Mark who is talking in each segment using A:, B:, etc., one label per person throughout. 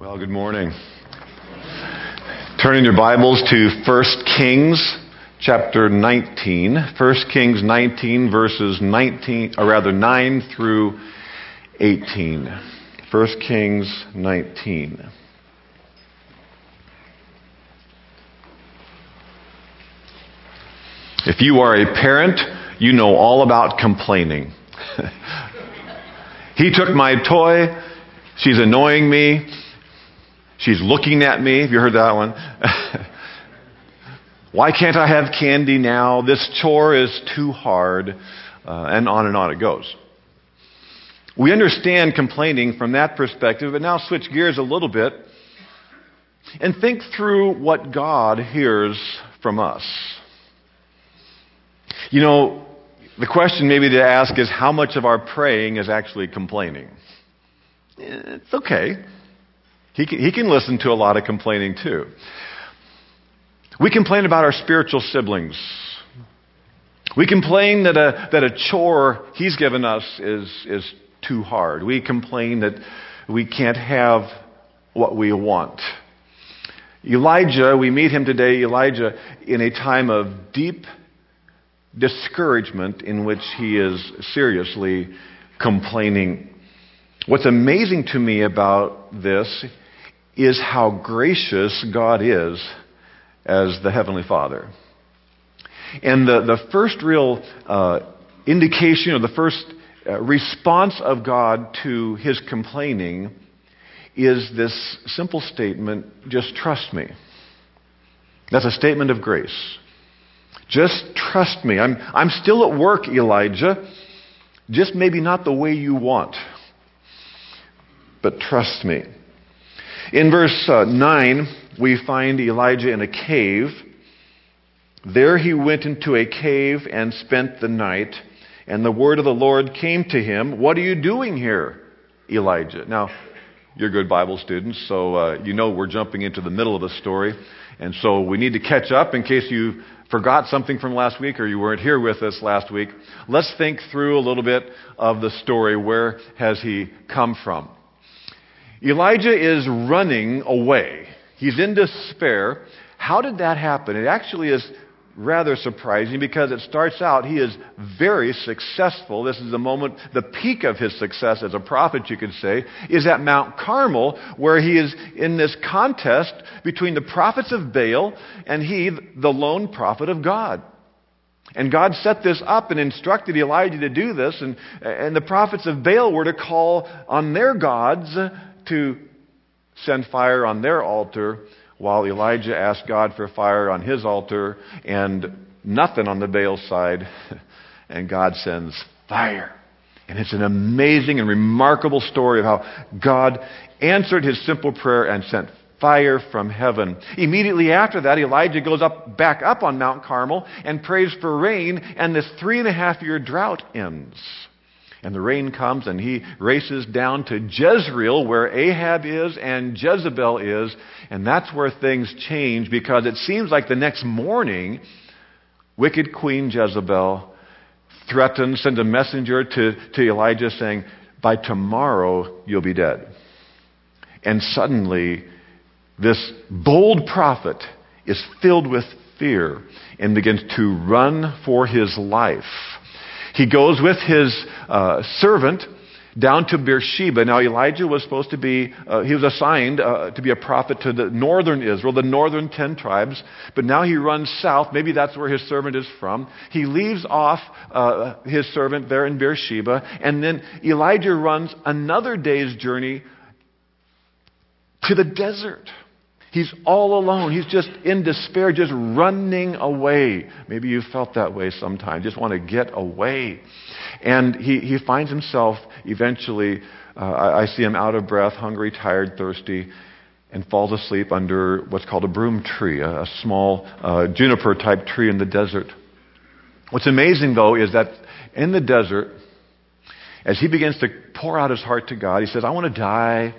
A: Well, good morning. Turning your Bibles to 1 Kings chapter 19. 1 Kings 19 verses 9 through 18. 1 Kings 19. If you are a parent, you know all about complaining. He took my toy. She's annoying me. She's looking at me. Have you heard that one? Why can't I have candy now? This chore is too hard. And on it goes. We understand complaining from that perspective, but now switch gears a little bit and think through what God hears from us. You know, the question maybe to ask is how much of our praying is actually complaining? It's okay. He can listen to a lot of complaining too. We complain about our spiritual siblings. We complain that a chore he's given us is too hard. We complain that we can't have what we want. Elijah, we meet him today, Elijah, in a time of deep discouragement in which he is seriously complaining. What's amazing to me about this is how gracious God is as the Heavenly Father. And the first real indication, or the first response of God to his complaining is this simple statement, just trust me. That's a statement of grace. Just trust me. I'm still at work, Elijah. Just maybe not the way you want. But trust me. In verse 9, we find Elijah in a cave. There he went into a cave and spent the night. And the word of the Lord came to him. What are you doing here, Elijah? Now, you're good Bible students, so you know we're jumping into the middle of the story. And so we need to catch up in case you forgot something from last week or you weren't here with us last week. Let's think through a little bit of the story. Where has he come from? Elijah is running away. He's in despair. How did that happen? It actually is rather surprising because it starts out, he is very successful. This is the moment, the peak of his success as a prophet, you could say, is at Mount Carmel, where he is in this contest between the prophets of Baal and he, the lone prophet of God. And God set this up and instructed Elijah to do this, and the prophets of Baal were to call on their gods to send fire on their altar, while Elijah asked God for fire on his altar and nothing on the Baal side, and God sends fire. And it's an amazing and remarkable story of how God answered his simple prayer and sent fire from heaven. Immediately after that, Elijah goes back up on Mount Carmel and prays for rain, and this 3.5-year drought ends. And the rain comes, and he races down to Jezreel, where Ahab is and Jezebel is. And that's where things change, because it seems like the next morning, wicked Queen Jezebel sends a messenger to Elijah saying, by tomorrow you'll be dead. And suddenly, this bold prophet is filled with fear and begins to run for his life. He goes with his servant down to Beersheba. Now Elijah was supposed to be, he was assigned to be a prophet to the northern Israel, the northern 10 tribes. But now he runs south. Maybe that's where his servant is from. He leaves off his servant there in Beersheba. And then Elijah runs another day's journey to the desert. He's all alone. He's just in despair, just running away. Maybe you felt that way sometime. Just want to get away. And he finds himself eventually, I see him out of breath, hungry, tired, thirsty, and falls asleep under what's called a broom tree, a small juniper-type tree in the desert. What's amazing, though, is that in the desert, as he begins to pour out his heart to God, he says, I want to die.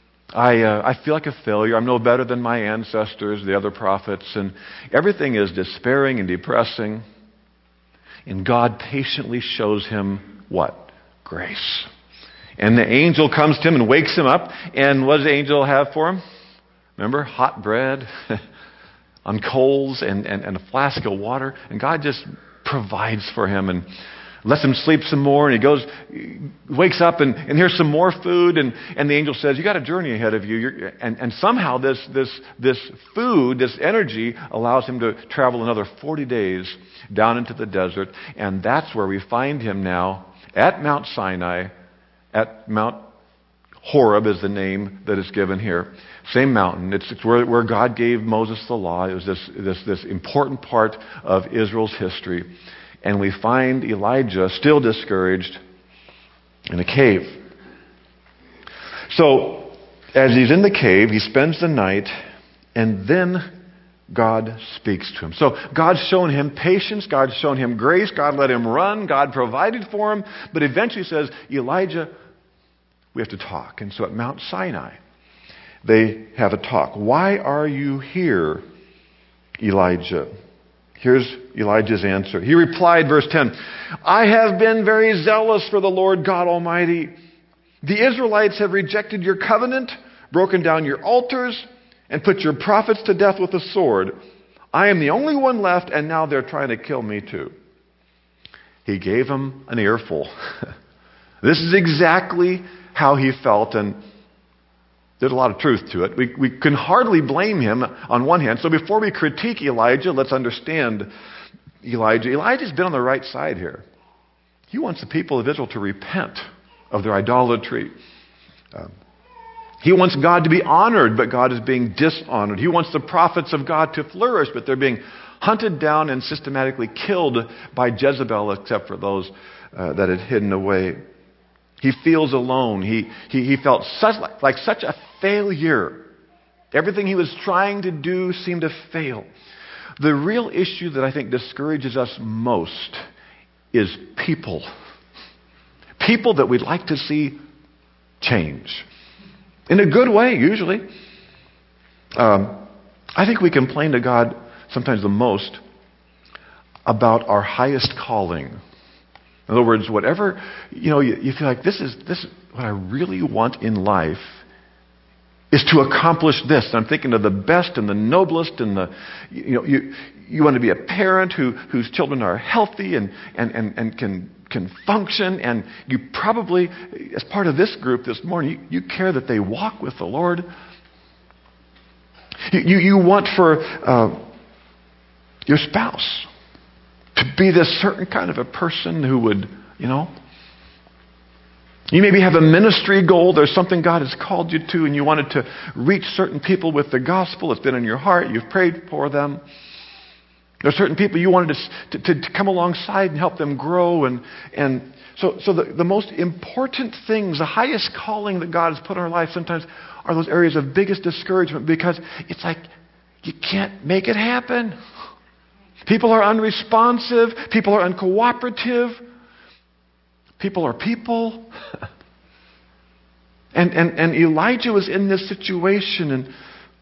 A: I feel like a failure. I'm no better than my ancestors, the other prophets. And everything is despairing and depressing. And God patiently shows him what? Grace. And the angel comes to him and wakes him up. And what does the angel have for him? Remember? Hot bread on coals and a flask of water. And God just provides for him and lets him sleep some more. And he wakes up and here's some more food. And the angel says, you got a journey ahead of you. And somehow this food, this energy, allows him to travel another 40 days down into the desert. And that's where we find him now at Mount Sinai. At Mount Horeb is the name that is given here. Same mountain. It's where God gave Moses the law. It was this important part of Israel's history. And we find Elijah still discouraged in a cave. So, as he's in the cave, he spends the night, and then God speaks to him. So God's shown him patience, God's shown him grace, God let him run, God provided for him, but eventually says, Elijah, we have to talk. And so at Mount Sinai, they have a talk. Why are you here, Elijah? Here's Elijah's answer. He replied, verse 10, I have been very zealous for the Lord God Almighty. The Israelites have rejected your covenant, broken down your altars, and put your prophets to death with the sword. I am the only one left, and now they're trying to kill me too. He gave him an earful. This is exactly how he felt, and there's a lot of truth to it. We can hardly blame him on one hand. So before we critique Elijah, let's understand Elijah. Elijah's been on the right side here. He wants the people of Israel to repent of their idolatry. He wants God to be honored, but God is being dishonored. He wants the prophets of God to flourish, but they're being hunted down and systematically killed by Jezebel, except for those that had hidden away. He feels alone. He felt such a failure. Everything he was trying to do seemed to fail. The real issue that I think discourages us most is people. People that we'd like to see change. In a good way, usually. I think we complain to God sometimes the most about our highest calling. In other words, whatever, you feel like this is what I really want in life is to accomplish this. And I'm thinking of the best and the noblest and you want to be a parent whose children are healthy and can function, and you probably, as part of this group this morning, you care that they walk with the Lord. You want for your spouse to be this certain kind of a person who would, You maybe have a ministry goal. There's something God has called you to, and you wanted to reach certain people with the gospel. It's been in your heart. You've prayed for them. There are certain people you wanted to come alongside and help them grow. And so the most important things, the highest calling that God has put in our life sometimes are those areas of biggest discouragement, because it's like you can't make it happen. People are unresponsive. People are uncooperative. People are people. And Elijah was in this situation, and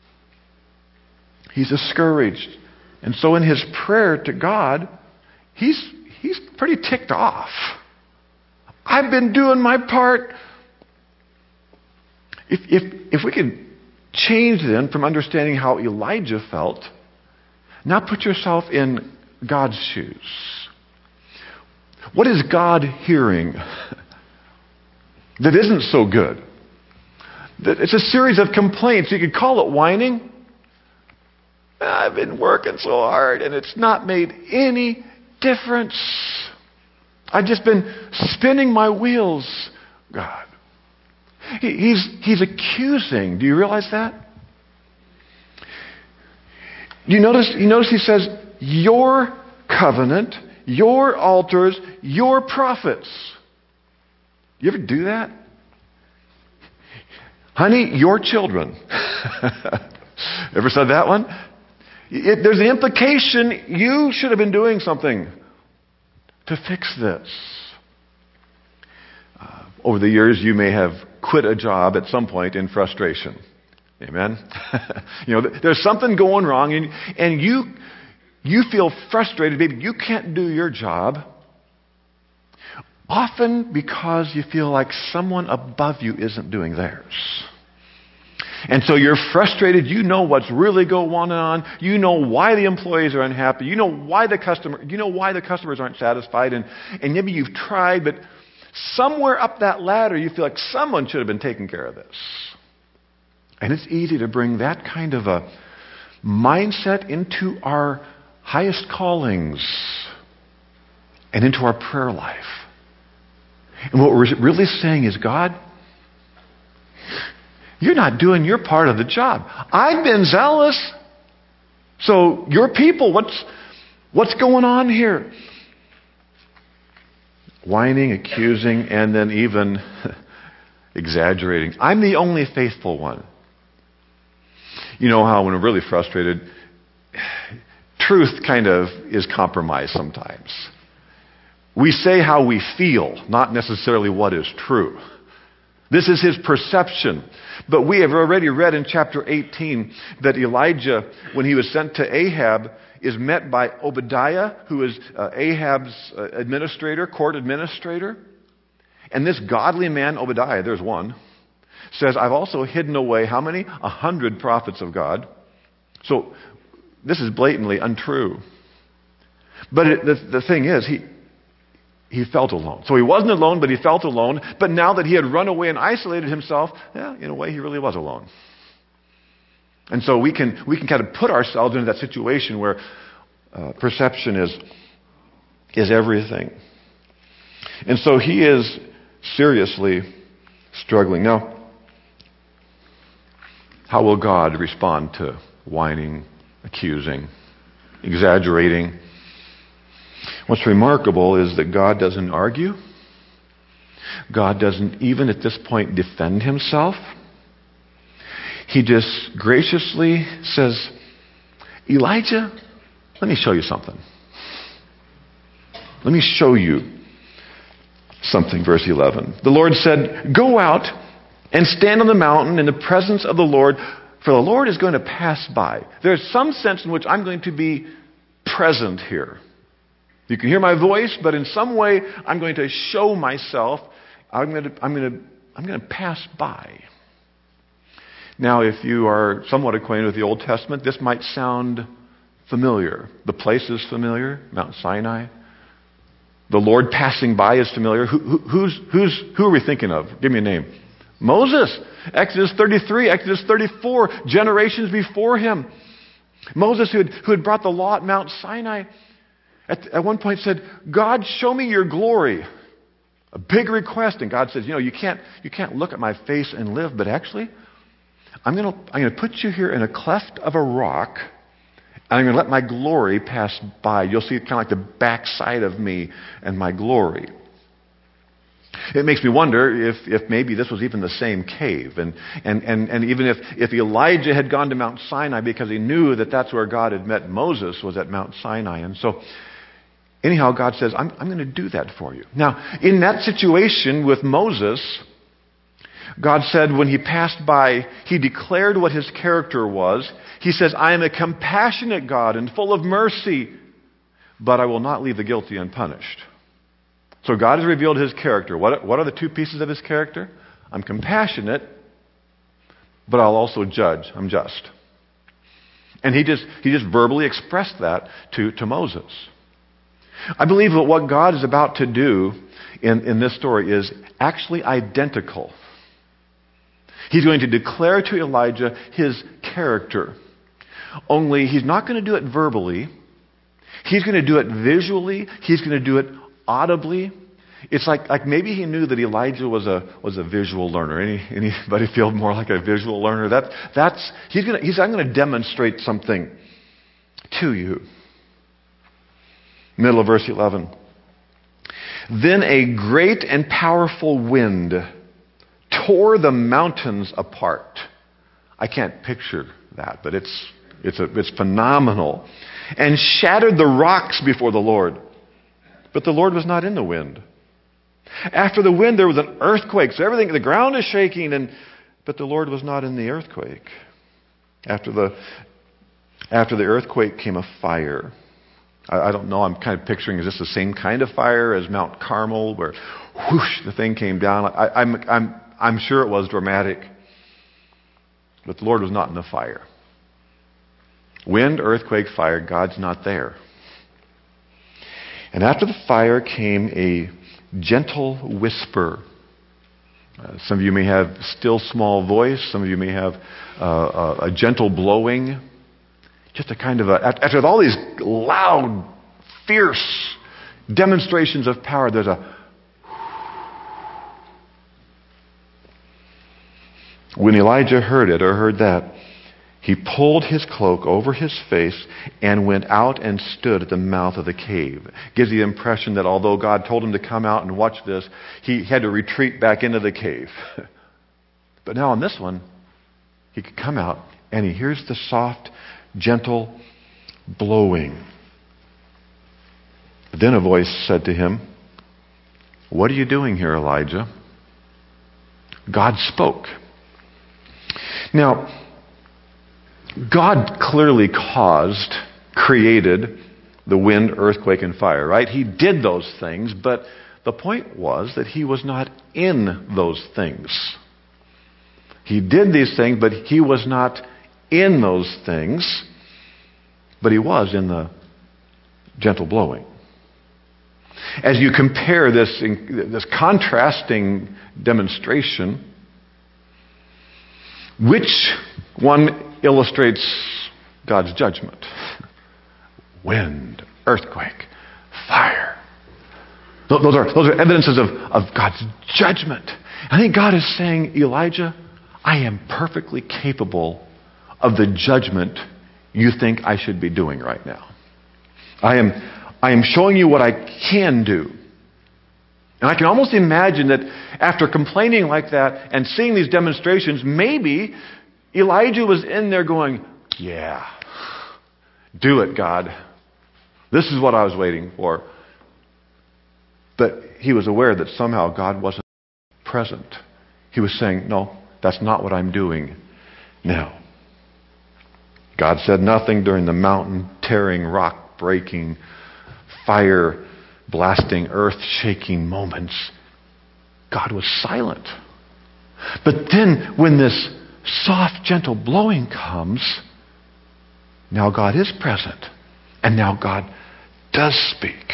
A: he's discouraged. And so in his prayer to God, he's pretty ticked off. I've been doing my part. If we could change then from understanding how Elijah felt, now put yourself in God's shoes. What is God hearing that isn't so good? It's a series of complaints. You could call it whining. I've been working so hard and it's not made any difference. I've just been spinning my wheels, God. He's accusing. Do you realize that? You notice he says, your covenant, your altars, your prophets. You ever do that? Honey, your children. Ever said that one? There's the implication you should have been doing something to fix this. Over the years, you may have quit a job at some point in frustration. Amen? There's something going wrong, and you feel frustrated. Maybe you can't do your job. Often because you feel like someone above you isn't doing theirs. And so you're frustrated. You know what's really going on. You know why the employees are unhappy. You know why the customers aren't satisfied. And maybe you've tried, but somewhere up that ladder you feel like someone should have been taking care of this. And it's easy to bring that kind of a mindset into our highest callings and into our prayer life. And what we're really saying is, God, you're not doing your part of the job. I've been zealous. So your people, what's going on here? Whining, accusing, and then even exaggerating. I'm the only faithful one. You know how when we're really frustrated, truth kind of is compromised sometimes. We say how we feel, not necessarily what is true. This is his perception. But we have already read in chapter 18 that Elijah, when he was sent to Ahab, is met by Obadiah, who is Ahab's court administrator. And this godly man, Obadiah, there's one, says, I've also hidden away, how many? 100 prophets of God. So this is blatantly untrue. But the thing is, he felt alone. So he wasn't alone, but he felt alone. But now that he had run away and isolated himself, in a way, he really was alone. And so we can kind of put ourselves into that situation where perception is everything. And so he is seriously struggling. Now, how will God respond to whining, accusing, exaggerating? What's remarkable is that God doesn't argue. God doesn't even at this point defend himself. He just graciously says, Elijah, let me show you something. Let me show you something. Verse 11. The Lord said, go out and stand on the mountain in the presence of the Lord, for the Lord is going to pass by. There's some sense in which I'm going to be present here. You can hear my voice, but in some way I'm going to show myself. I'm going to pass by. Now, if you are somewhat acquainted with the Old Testament, this might sound familiar. The place is familiar, Mount Sinai. The Lord passing by is familiar. Who are we thinking of? Give me a name. Moses. Exodus 33, Exodus 34, generations before him. Moses, who had brought the law at Mount Sinai, at one point said, God, show me your glory. A big request. And God says, you can't look at my face and live, but actually, I'm going to put you here in a cleft of a rock, and I'm going to let my glory pass by. You'll see kind of like the backside of me and my glory. It makes me wonder if maybe this was even the same cave. And even if Elijah had gone to Mount Sinai because he knew that that's where God had met Moses, was at Mount Sinai. And so, anyhow, God says, I'm going to do that for you. Now, in that situation with Moses, God said when he passed by, he declared what his character was. He says, I am a compassionate God and full of mercy, but I will not leave the guilty unpunished. So God has revealed his character. What are the two pieces of his character? I'm compassionate, but I'll also judge. I'm just. And he just verbally expressed that to Moses. I believe that what God is about to do in this story is actually identical. He's going to declare to Elijah his character. Only he's not going to do it verbally. He's going to do it visually. He's going to do it audibly. It's like maybe he knew that Elijah was a visual learner. Anybody feel more like a visual learner? I'm going to demonstrate something to you. Middle of verse 11. Then a great and powerful wind tore the mountains apart. I can't picture that, but it's phenomenal. And shattered the rocks before the Lord. But the Lord was not in the wind. After the wind there was an earthquake. So the ground is shaking, but the Lord was not in the earthquake. After the earthquake came a fire. I don't know. I'm kind of picturing, is this the same kind of fire as Mount Carmel where whoosh, the thing came down? I'm sure it was dramatic. But the Lord was not in the fire. Wind, earthquake, fire, God's not there. And after the fire came a gentle whisper. Some of you may have still small voice. Some of you may have a gentle blowing. Just a kind of after all these loud, fierce demonstrations of power, there's a... When Elijah heard it or heard that, he pulled his cloak over his face and went out and stood at the mouth of the cave. Gives the impression that although God told him to come out and watch this, he had to retreat back into the cave. But now on this one, he could come out and he hears the soft, gentle blowing. Then a voice said to him, "What are you doing here, Elijah?" God spoke. Now, God clearly created the wind, earthquake, and fire, right? He did those things, but the point was that he was not in those things. He did these things, but he was not in those things, but he was in the gentle blowing. As you compare this contrasting demonstration, which one illustrates God's judgment? Wind, earthquake, fire. Those are evidences of God's judgment. I think God is saying, Elijah, I am perfectly capable of the judgment you think I should be doing right now. I am showing you what I can do. And I can almost imagine that after complaining like that and seeing these demonstrations, maybe Elijah was in there going, yeah, do it, God. This is what I was waiting for. But he was aware that somehow God wasn't present. He was saying, no, that's not what I'm doing now. God said nothing during the mountain-tearing, rock-breaking, fire-blasting, earth-shaking moments. God was silent. But then when this soft, gentle blowing comes, now God is present. And now God does speak.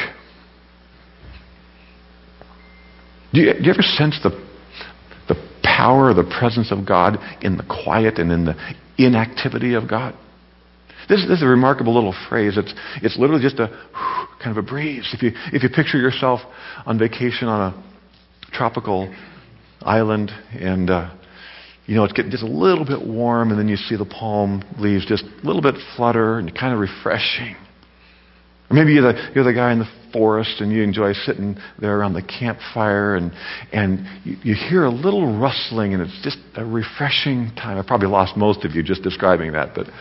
A: Do you ever sense the power, the presence of God in the quiet and in the inactivity of God? This is a remarkable little phrase. It's literally just a kind of a breeze. If you picture yourself on vacation on a tropical island and it's getting just a little bit warm, and then you see the palm leaves just a little bit flutter and kind of refreshing. Or maybe you're the guy in the forest and you enjoy sitting there around the campfire and you hear a little rustling and it's just a refreshing time. I probably lost most of you just describing that, but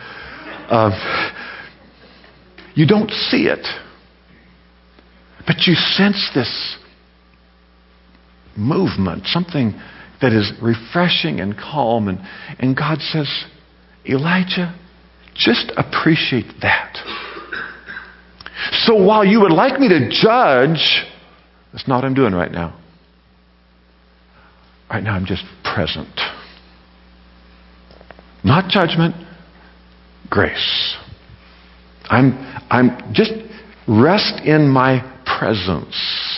A: you don't see it. But you sense this movement, something that is refreshing and calm. And God says, Elijah, just appreciate that. So while you would like me to judge, that's not what I'm doing right now. Right now I'm just present. Not judgment, grace. I'm just rest in my presence.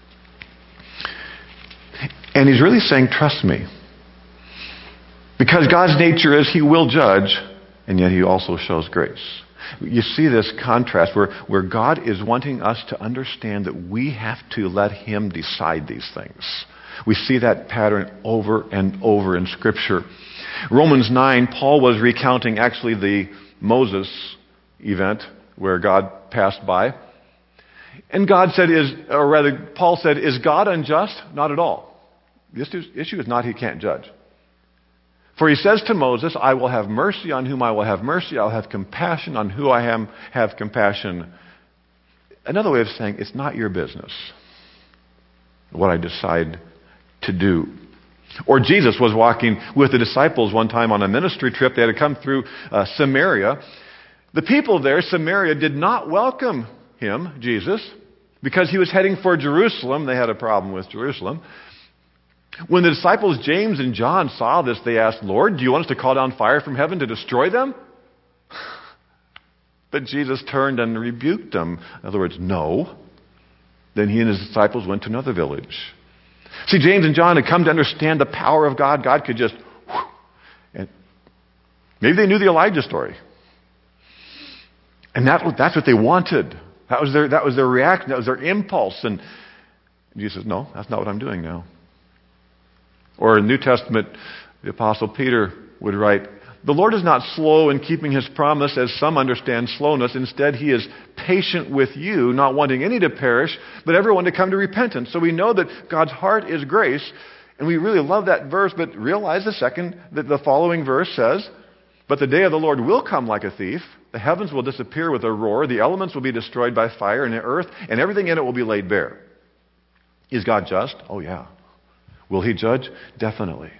A: And he's really saying, trust me. Because God's nature is he will judge, and yet he also shows grace. You see this contrast where God is wanting us to understand that we have to let him decide these things. We see that pattern over and over in Scripture. Romans 9, Paul was recounting actually the Moses event where God passed by. And Paul said, is God unjust? Not at all. This issue is not he can't judge. For he says to Moses, I will have mercy on whom I will have mercy. I'll have compassion on who I have compassion. Another way of saying, it's not your business what I decide to do. Or Jesus was walking with the disciples one time on a ministry trip. They had to come through Samaria. The people there, Samaria, did not welcome him, Jesus, because he was heading for Jerusalem. They had a problem with Jerusalem. When the disciples James and John saw this, they asked, Lord, do you want us to call down fire from heaven to destroy them? But Jesus turned and rebuked them. In other words, no. Then he and his disciples went to another village. See, James and John had come to understand the power of God. God could just... And maybe they knew the Elijah story. And that's what they wanted. That was their reaction. That was their impulse. And Jesus says, no, that's not what I'm doing now. Or in the New Testament, the Apostle Peter would write, the Lord is not slow in keeping his promise, as some understand slowness. Instead, he is patient with you, not wanting any to perish, but everyone to come to repentance. So we know that God's heart is grace, and we really love that verse, but realize the following verse says, but the day of the Lord will come like a thief. The heavens will disappear with a roar. The elements will be destroyed by fire, and the earth and everything in it will be laid bare. Is God just? Oh, yeah. Will he judge? Definitely.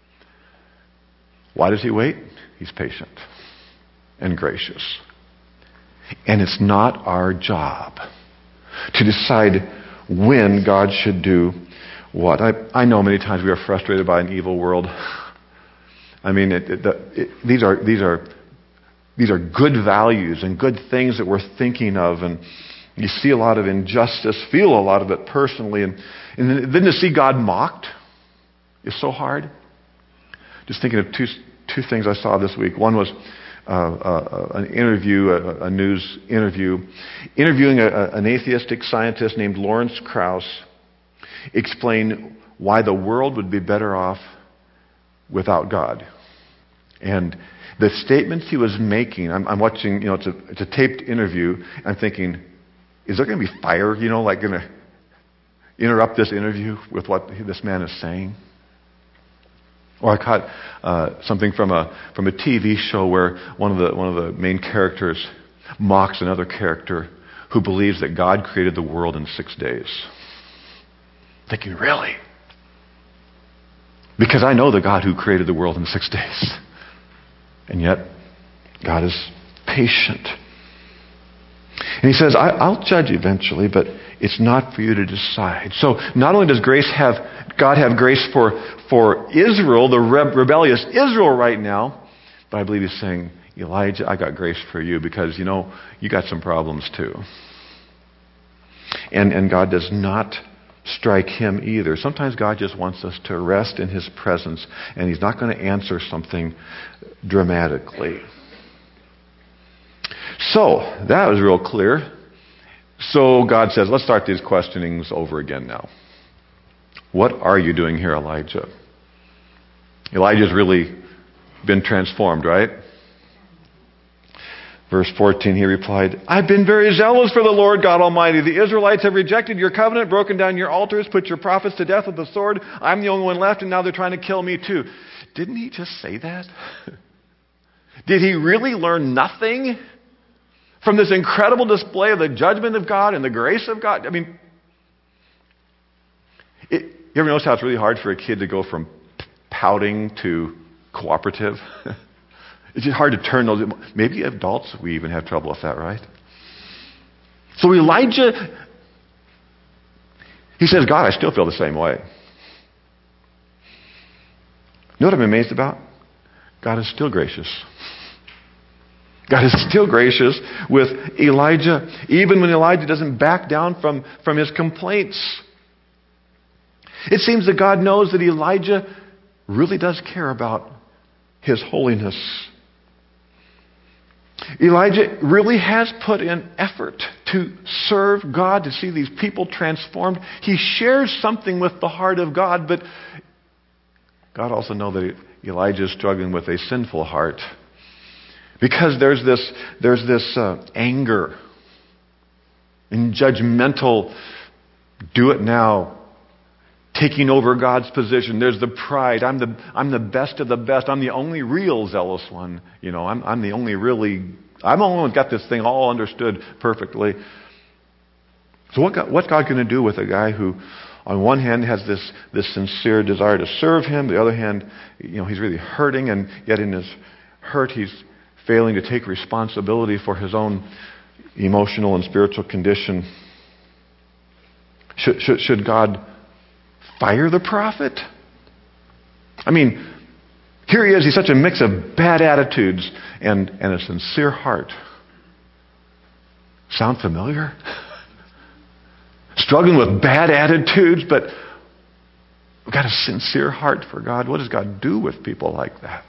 A: Why does he wait? He's patient and gracious. And it's not our job to decide when God should do what. I know many times we are frustrated by an evil world. I mean, these are good values and good things that we're thinking of, and you see a lot of injustice, feel a lot of it personally, and then to see God mocked is so hard. Just thinking of two things I saw this week. One was an interview, a news interview, interviewing an atheistic scientist named Lawrence Krauss, explain why the world would be better off without God. And the statements he was making, I'm watching, it's a taped interview. I'm thinking, is there going to be fire, like going to interrupt this interview with what this man is saying? Or I caught something from a TV show where one of the main characters mocks another character who believes that God created the world in 6 days. Thinking, really? Because I know the God who created the world in 6 days. And yet, God is patient. And he says, I'll judge eventually, but it's not for you to decide. So not only does God have grace for Israel, the rebellious Israel right now, but I believe he's saying, Elijah, I got grace for you because, you got some problems too. And God does not strike him either. Sometimes God just wants us to rest in his presence, and he's not going to answer something dramatically. So, that was real clear. So God says, let's start these questionings over again now. What are you doing here, Elijah? Elijah's really been transformed, right? Verse 14, he replied, I've been very zealous for the Lord God Almighty. The Israelites have rejected your covenant, broken down your altars, put your prophets to death with the sword. I'm the only one left, and now they're trying to kill me too. Didn't he just say that? Did he really learn nothing from this incredible display of the judgment of God and the grace of God? I mean, you ever notice how it's really hard for a kid to go from pouting to cooperative? It's just hard to turn those. Maybe adults, we even have trouble with that, right? So Elijah, he says, God, I still feel the same way. You know what I'm amazed about? God is still gracious. God is still gracious with Elijah, even when Elijah doesn't back down from his complaints. It seems that God knows that Elijah really does care about his holiness. Elijah really has put in effort to serve God, to see these people transformed. He shares something with the heart of God, but God also knows that Elijah is struggling with a sinful heart. Because there's this anger and judgmental, do it now, taking over God's position. There's the pride. I'm the best of the best. I'm the only real zealous one. I'm the only one who's got this thing all understood perfectly. So what's God going to do with a guy who, on one hand, has this sincere desire to serve him, the other hand, he's really hurting, and yet in his hurt, he's failing to take responsibility for his own emotional and spiritual condition. Should God fire the prophet? I mean, here he is. He's such a mix of bad attitudes and a sincere heart. Sound familiar? Struggling with bad attitudes, but we've got a sincere heart for God. What does God do with people like that?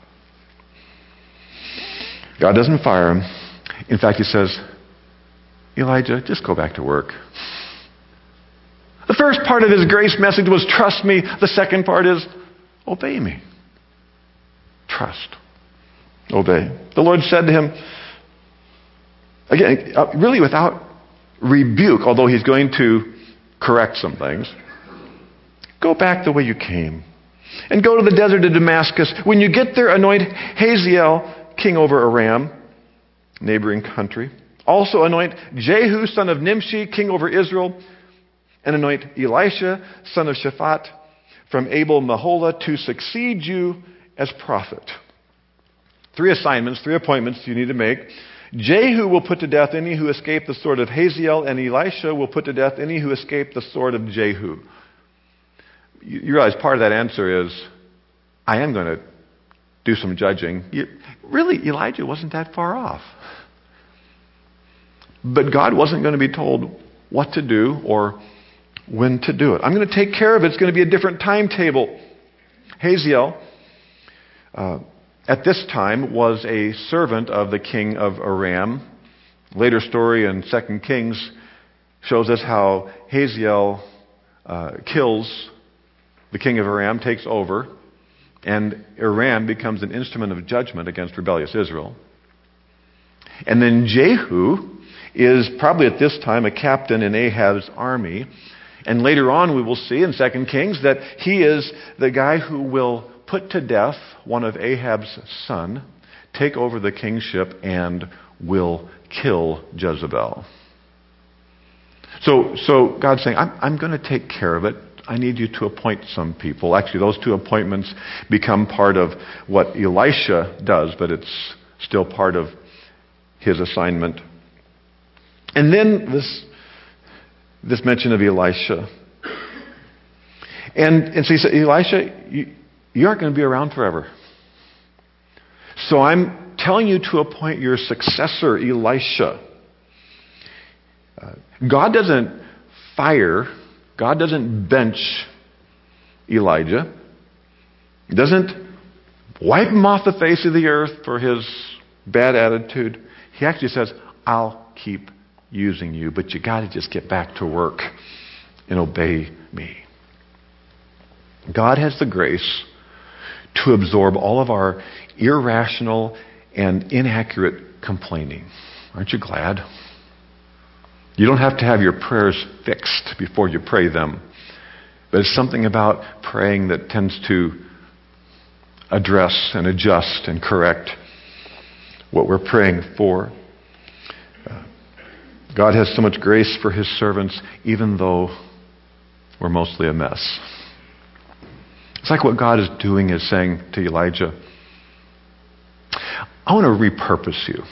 A: God doesn't fire him. In fact, he says, Elijah, just go back to work. The first part of his grace message was trust me. The second part is obey me. Trust. Obey. The Lord said to him, again, really without rebuke, although he's going to correct some things, go back the way you came and go to the desert of Damascus. When you get there, anoint Hazael king over Aram, neighboring country. Also anoint Jehu son of Nimshi king over Israel, and anoint Elisha son of Shaphat from Abel Meholah to succeed you as prophet. 3 assignments, 3 appointments you need to make. Jehu will put to death any who escape the sword of Hazael, and Elisha will put to death any who escape the sword of Jehu. You realize part of that answer is, I am going to do some judging. Really, Elijah wasn't that far off. But God wasn't going to be told what to do or when to do it. I'm going to take care of it. It's going to be a different timetable. Hazael, at this time, was a servant of the king of Aram. Later story in 2 Kings shows us how Hazael kills the king of Aram, takes over, and Aram becomes an instrument of judgment against rebellious Israel. And then Jehu is probably at this time a captain in Ahab's army. And later on we will see in 2 Kings that he is the guy who will put to death one of Ahab's son, take over the kingship, and will kill Jezebel. So God's saying, I'm going to take care of it. I need you to appoint some people. Actually, those 2 appointments become part of what Elisha does, but it's still part of his assignment. And then this mention of Elisha. And so he said, Elisha, you aren't going to be around forever. So I'm telling you to appoint your successor, Elisha. God doesn't fire, God doesn't bench Elijah. He doesn't wipe him off the face of the earth for his bad attitude. He actually says, I'll keep using you, but you got to just get back to work and obey me. God has the grace to absorb all of our irrational and inaccurate complaining. Aren't you glad? You don't have to have your prayers fixed before you pray them. But it's something about praying that tends to address and adjust and correct what we're praying for. God has so much grace for his servants, even though we're mostly a mess. It's like what God is doing is saying to Elijah, I want to repurpose you.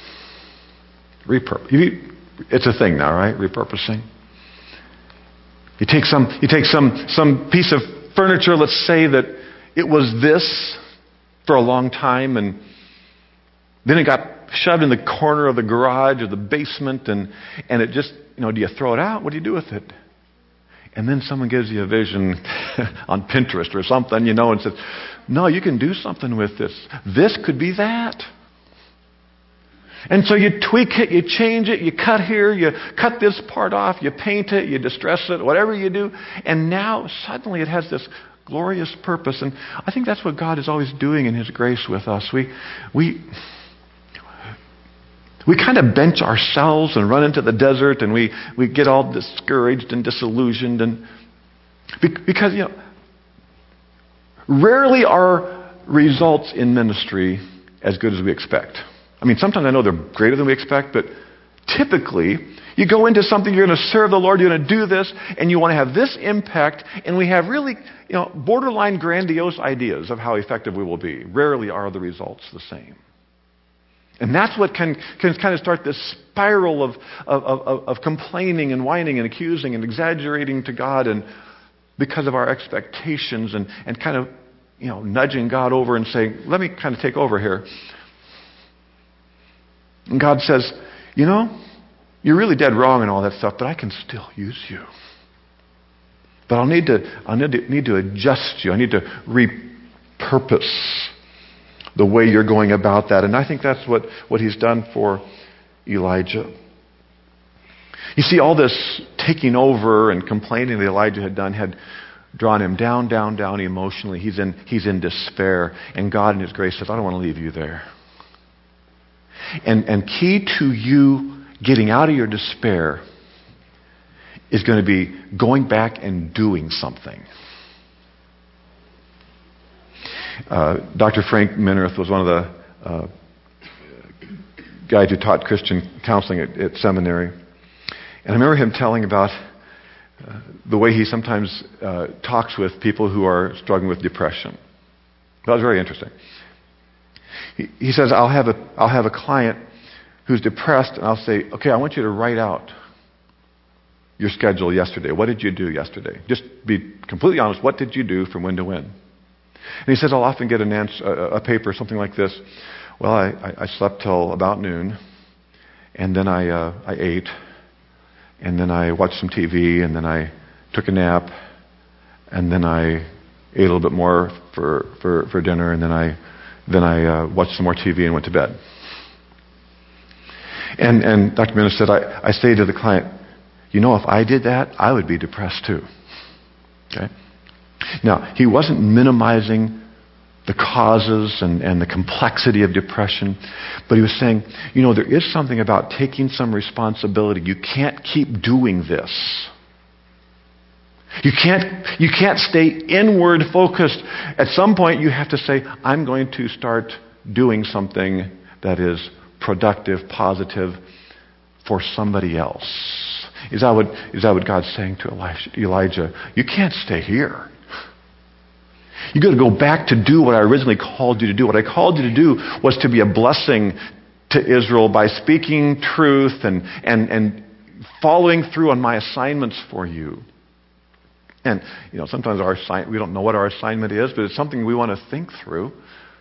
A: It's a thing now, right? Repurposing. You take some piece of furniture, let's say that it was this for a long time, and then it got shoved in the corner of the garage or the basement, and it just, do you throw it out? What do you do with it? And then someone gives you a vision on Pinterest or something, and says, no, you can do something with this. This could be that. And so you tweak it, you change it, you cut here, you cut this part off, you paint it, you distress it, whatever you do. And now suddenly it has this glorious purpose. And I think that's what God is always doing in his grace with us. We kind of bench ourselves and run into the desert, and we get all discouraged and disillusioned. And because, rarely are results in ministry as good as we expect. I mean, sometimes I know they're greater than we expect, but typically you go into something, you're going to serve the Lord, you're going to do this, and you want to have this impact, and we have really, borderline grandiose ideas of how effective we will be. Rarely are the results the same. And that's what can kind of start this spiral of complaining and whining and accusing and exaggerating to God, and because of our expectations, and kind of nudging God over and saying, let me kind of take over here. And God says, you're really dead wrong and all that stuff, but I can still use you. But I'll need to adjust you. I need to repurpose the way you're going about that. And I think that's what he's done for Elijah. You see, all this taking over and complaining that Elijah had done had drawn him down emotionally. He's in despair. And God in his grace says, I don't want to leave you there. And key to you getting out of your despair is going to be going back and doing something. Dr. Frank Minirth was one of the guys who taught Christian counseling at seminary. And I remember him telling about the way he sometimes talks with people who are struggling with depression. That was very interesting. He says, I'll have a client who's depressed, and I'll say, okay, I want you to write out your schedule yesterday. What did you do yesterday? Just be completely honest. What did you do from when to when? And he says, I'll often get a paper, something like this. Well, I slept till about noon, and then I ate, and then I watched some TV, and then I took a nap, and then I ate a little bit more for dinner, and then I watched some more TV and went to bed. And Dr. Minirth said, I say to the client, if I did that, I would be depressed too. Okay? Now, he wasn't minimizing the causes and the complexity of depression, but he was saying, there is something about taking some responsibility. You can't keep doing this. You can't stay inward focused. At some point, you have to say, I'm going to start doing something that is productive, positive for somebody else. Is that what God's saying to Elijah? You can't stay here. You've got to go back to do what I originally called you to do. What I called you to do was to be a blessing to Israel by speaking truth and following through on my assignments for you. And sometimes we don't know what our assignment is, but it's something we want to think through.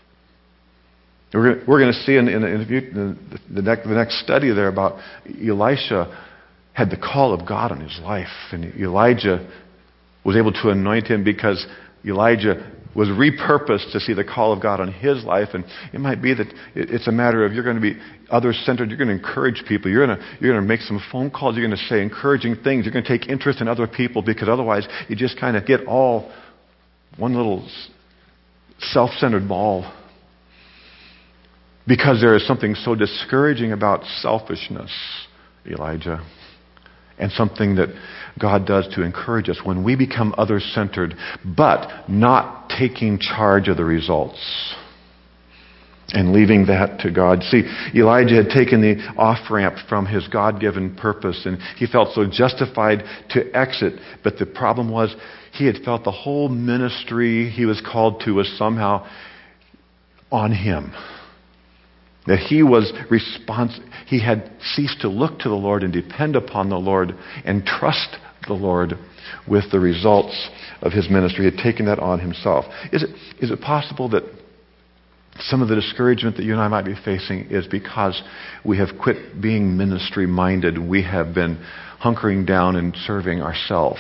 A: We're going to see in the next study there about Elisha had the call of God on his life, and Elijah was able to anoint him because Elijah was repurposed to see the call of God on his life. And it might be that it's a matter of you're going to be other-centered. You're going to encourage people. You're going to make some phone calls. You're going to say encouraging things. You're going to take interest in other people, because otherwise you just kind of get all one little self-centered ball. Because there is something so discouraging about selfishness, Elijah, and something that God does to encourage us when we become other-centered, but not taking charge of the results and leaving that to God. See, Elijah had taken the off-ramp from his God-given purpose, and he felt so justified to exit. But the problem was he had felt the whole ministry he was called to was somehow on him. That he had ceased to look to the Lord and depend upon the Lord and trust the Lord with the results of his ministry. He had taken that on himself. Is it possible that some of the discouragement that you and I might be facing is because we have quit being ministry-minded? We have been hunkering down and serving ourselves.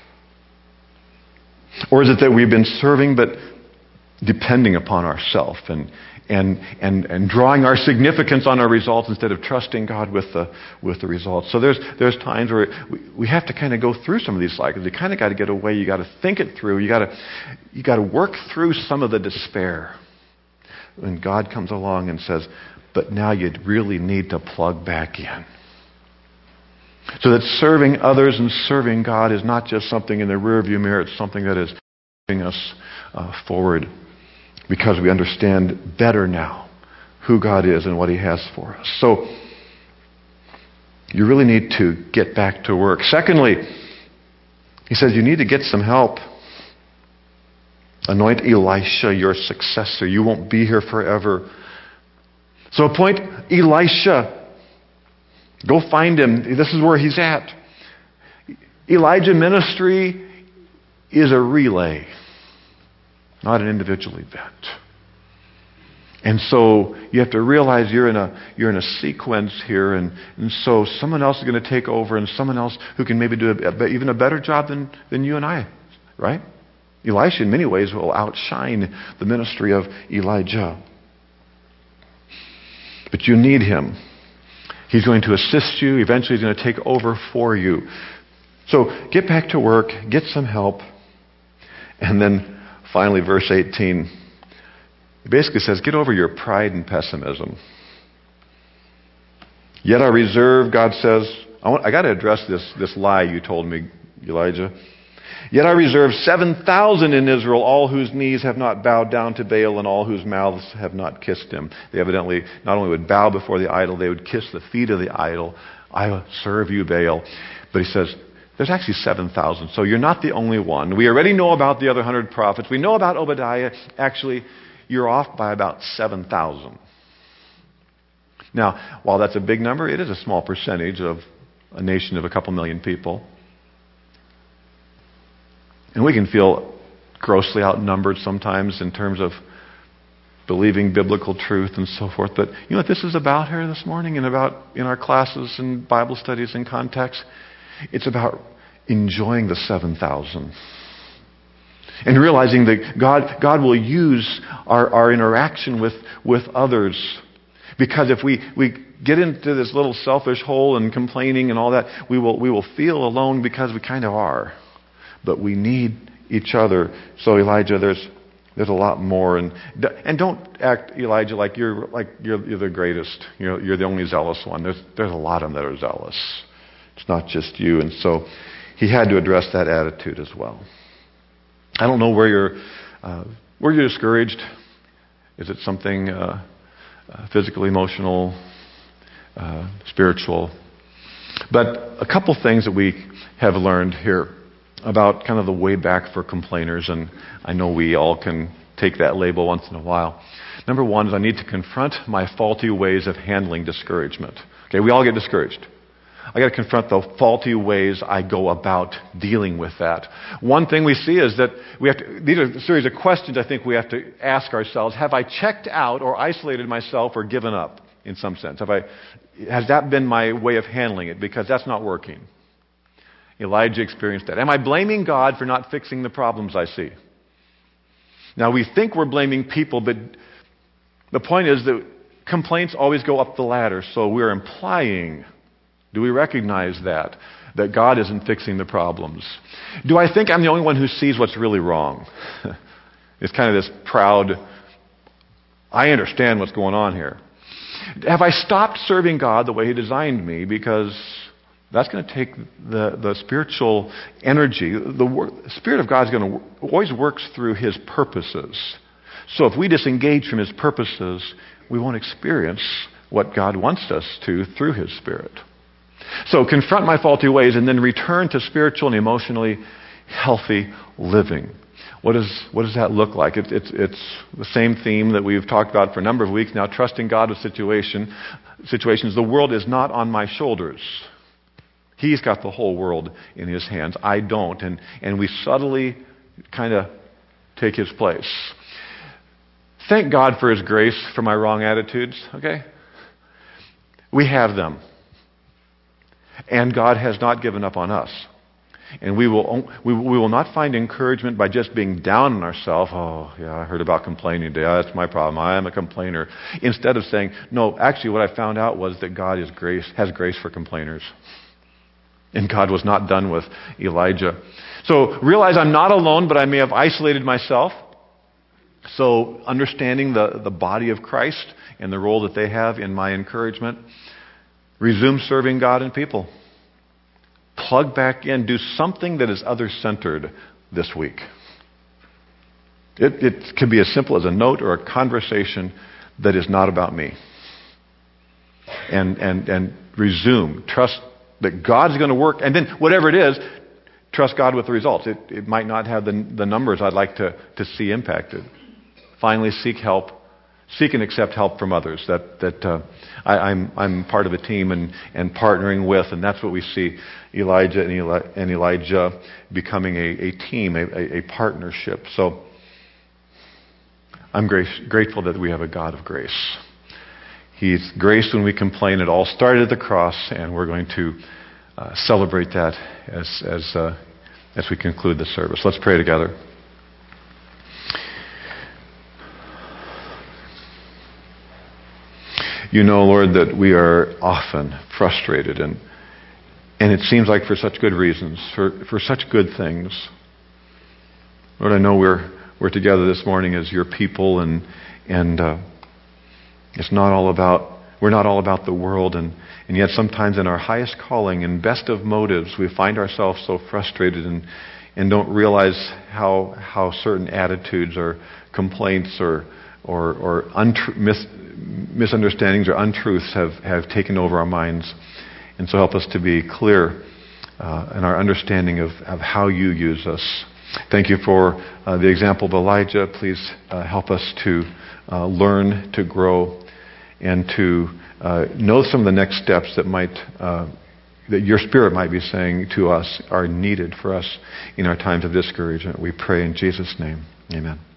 A: Or is it that we've been serving but depending upon ourselves and drawing our significance on our results instead of trusting God with the results? So there's times where we have to kind of go through some of these cycles. You kind of got to get away. You got to think it through. You got to work through some of the despair. When God comes along and says, but now you really need to plug back in. So that serving others and serving God is not just something in the rearview mirror. It's something that is moving us forward, because we understand better now who God is and what He has for us. So you really need to get back to work. Secondly, he says you need to get some help. Anoint Elisha your successor. You won't be here forever. So appoint Elisha. Go find him. This is where he's at. Elijah ministry is a relay, not an individual event. And so you have to realize you're in a sequence here, and so someone else is going to take over, and someone else who can maybe do even a better job than you and I, right? Elisha in many ways will outshine the ministry of Elijah. But you need him. He's going to assist you. Eventually he's going to take over for you. So get back to work, get some help. And then finally verse 18. It basically says, get over your pride and pessimism. Yet I reserve, God says, I got to address this lie you told me, Elijah. Yet I reserve 7,000 in Israel, all whose knees have not bowed down to Baal and all whose mouths have not kissed him. They evidently not only would bow before the idol, they would kiss the feet of the idol. I serve you, Baal. But he says, there's actually 7,000, so you're not the only one. We already know about the other 100 prophets. We know about Obadiah. Actually, you're off by about 7,000. Now, while that's a big number, it is a small percentage of a nation of a couple million people. And we can feel grossly outnumbered sometimes in terms of believing biblical truth and so forth. But you know what this is about here this morning and about in our classes and Bible studies and context? It's about enjoying the 7,000. And realizing that God will use our interaction with others. Because if we get into this little selfish hole and complaining and all that, we will feel alone because we kind of are. But we need each other. So Elijah, there's a lot more. And don't act, Elijah, like you're the greatest. You're the only zealous one. There's a lot of them that are zealous. It's not just you. And so he had to address that attitude as well. I don't know where you're discouraged. Is it something physical, emotional, spiritual? But a couple things that we have learned here about kind of the way back for complainers, and I know we all can take that label once in a while. Number one is I need to confront my faulty ways of handling discouragement. Okay, we all get discouraged. I got to confront the faulty ways I go about dealing with that. One thing we see is that these are a series of questions I think we have to ask ourselves. Have I checked out or isolated myself or given up in some sense? Has that been my way of handling it? Because that's not working. Elijah experienced that. Am I blaming God for not fixing the problems I see? Now we think we're blaming people, but the point is that complaints always go up the ladder. So we're implying, do we recognize that God isn't fixing the problems? Do I think I'm the only one who sees what's really wrong? It's kind of this proud, I understand what's going on here. Have I stopped serving God the way He designed me? Because that's going to take the spiritual energy. The Spirit of God is going to always works through His purposes. So if we disengage from His purposes, we won't experience what God wants us to through His Spirit. So confront my faulty ways and then return to spiritual and emotionally healthy living. What does that look like? It's the same theme that we've talked about for a number of weeks now, trusting God with situations. The world is not on my shoulders. He's got the whole world in His hands. I don't. And we subtly kind of take His place. Thank God for His grace for my wrong attitudes, okay? We have them. And God has not given up on us. And we will not find encouragement by just being down on ourselves. Oh, yeah, I heard about complaining today. That's my problem. I am a complainer. Instead of saying, no, actually what I found out was that God has grace for complainers. And God was not done with Elijah. So realize I'm not alone, but I may have isolated myself. So understanding the body of Christ and the role that they have in my encouragement. Resume serving God and people. Plug back in. Do something that is other-centered this week. It can be as simple as a note or a conversation that is not about me. And resume. Trust that God's going to work. And then whatever it is, trust God with the results. It might not have the numbers I'd like to see impacted. Finally, seek help. seek and accept help from others. I'm part of a team and partnering with, and that's what we see Elijah and Elijah becoming a team, a partnership. So I'm grateful that we have a God of grace. He's grace when we complain. It all started at the cross, and we're going to celebrate that as we conclude the service. Let's pray together. You know, Lord, that we are often frustrated, and it seems like for such good reasons, for such good things. Lord, I know we're together this morning as your people, and it's not all about, we're not all about the world, and yet sometimes in our highest calling and best of motives, we find ourselves so frustrated and don't realize how certain attitudes or complaints or misunderstandings or untruths have taken over our minds. And so help us to be clear in our understanding of how you use us. Thank you for the example of Elijah. Please help us to learn, to grow, and to know some of the next steps that your Spirit might be saying to us are needed for us in our times of discouragement. We pray in Jesus' name. Amen.